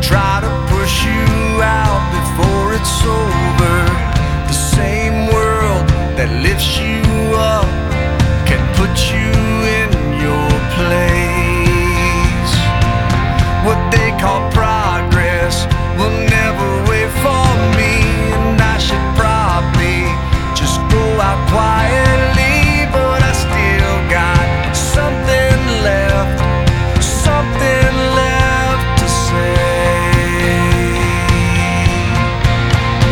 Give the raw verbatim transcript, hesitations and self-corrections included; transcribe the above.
try to push you out before it's over. The same world that lifts you